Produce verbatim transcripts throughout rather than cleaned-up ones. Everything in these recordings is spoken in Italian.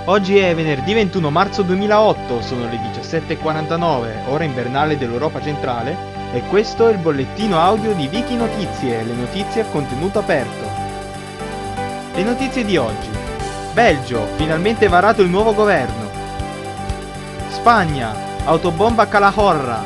Oggi è venerdì ventuno marzo duemilaotto, sono le diciassette e quarantanove, ora invernale dell'Europa centrale, e questo è il bollettino audio di Wiki Notizie, le notizie a contenuto aperto. Le notizie di oggi. Belgio, finalmente varato il nuovo governo. Spagna, autobomba a Calahorra.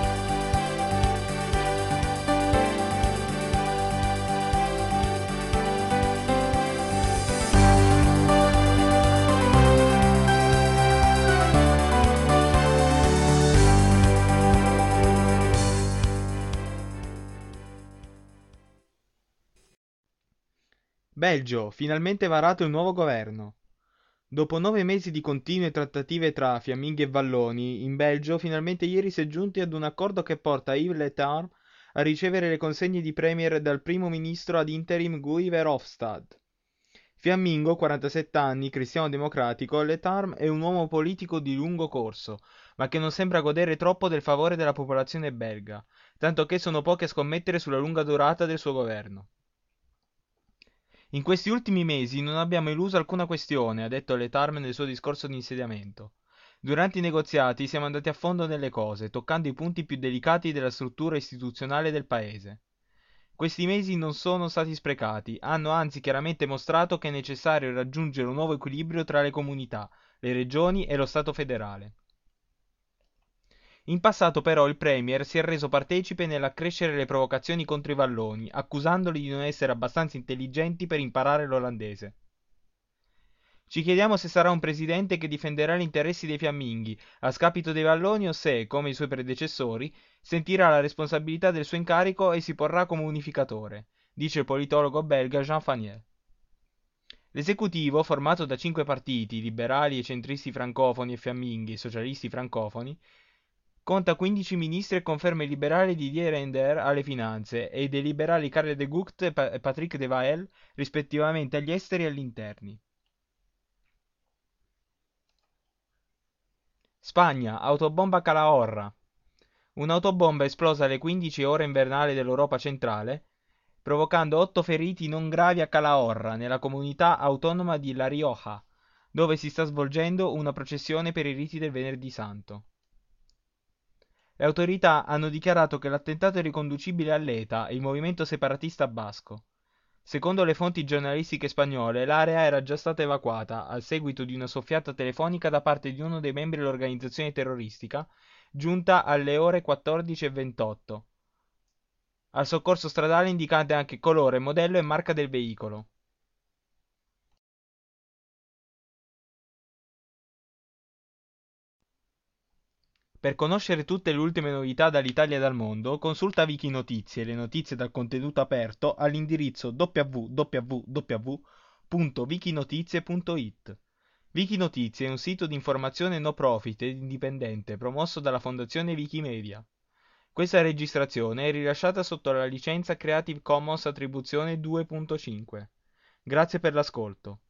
Belgio, finalmente varato il nuovo governo. Dopo nove mesi di continue trattative tra fiamminghi e valloni, in Belgio finalmente ieri si è giunti ad un accordo che porta Yves Leterme a ricevere le consegne di premier dal primo ministro ad interim Guy Verhofstadt. Fiammingo, quarantasette anni, cristiano democratico, Leterme è un uomo politico di lungo corso, ma che non sembra godere troppo del favore della popolazione belga, tanto che sono pochi a scommettere sulla lunga durata del suo governo. In questi ultimi mesi non abbiamo eluso alcuna questione, ha detto Leterme nel suo discorso di insediamento. Durante i negoziati siamo andati a fondo nelle cose, toccando i punti più delicati della struttura istituzionale del paese. Questi mesi non sono stati sprecati, hanno anzi chiaramente mostrato che è necessario raggiungere un nuovo equilibrio tra le comunità, le regioni e lo Stato federale. In passato però il premier si è reso partecipe nell'accrescere le provocazioni contro i valloni, accusandoli di non essere abbastanza intelligenti per imparare l'olandese. Ci chiediamo se sarà un presidente che difenderà gli interessi dei fiamminghi, a scapito dei valloni o se, come i suoi predecessori, sentirà la responsabilità del suo incarico e si porrà come unificatore, dice il politologo belga Jean Faniel. L'esecutivo, formato da cinque partiti, liberali e centristi francofoni e fiamminghi e socialisti francofoni, conta quindici ministri e conferma i liberali Didier Reynders alle finanze e dei liberali Karl de Gucht e Pa- Patrick de Wael rispettivamente agli esteri e agli interni. Spagna, autobomba a Calahorra. Un'autobomba è esplosa alle quindici ore invernali dell'Europa centrale, provocando otto feriti non gravi a Calahorra, nella comunità autonoma di La Rioja, dove si sta svolgendo una processione per i riti del Venerdì Santo. Le autorità hanno dichiarato che l'attentato è riconducibile all'E T A, il movimento separatista basco. Secondo le fonti giornalistiche spagnole, l'area era già stata evacuata a seguito di una soffiata telefonica da parte di uno dei membri dell'organizzazione terroristica, giunta alle ore quattordici e ventotto. Al soccorso stradale indicate anche colore, modello e marca del veicolo. Per conoscere tutte le ultime novità dall'Italia e dal mondo, consulta Wiki Notizie, le notizie dal contenuto aperto all'indirizzo w w w punto wikinotizie punto it. Wikinotizie è un sito di informazione no profit ed indipendente promosso dalla fondazione Wikimedia. Questa registrazione è rilasciata sotto la licenza Creative Commons Attribuzione due punto cinque. Grazie per l'ascolto.